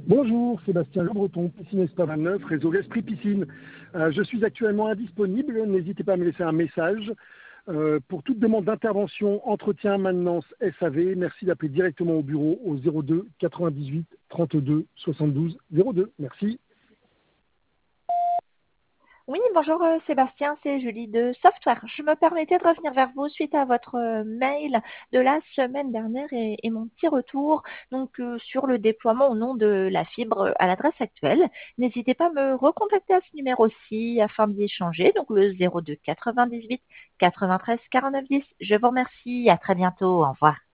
Bonjour, Sébastien Le Breton, Piscine Espa 29, réseau l'Esprit Piscine. Je suis actuellement indisponible, n'hésitez pas à me laisser un message. Pour toute demande d'intervention, entretien, maintenance, SAV, merci d'appeler directement au bureau au 02 98 32 72 02. Merci. Oui, bonjour Sébastien, c'est Julie de Software. Je me permettais de revenir vers vous suite à votre mail de la semaine dernière et mon petit retour sur le déploiement au nom de la fibre à l'adresse actuelle. N'hésitez pas à me recontacter à ce numéro-ci afin d'y échanger, donc le 02 98 93 49 10. Je vous remercie, à très bientôt, au revoir.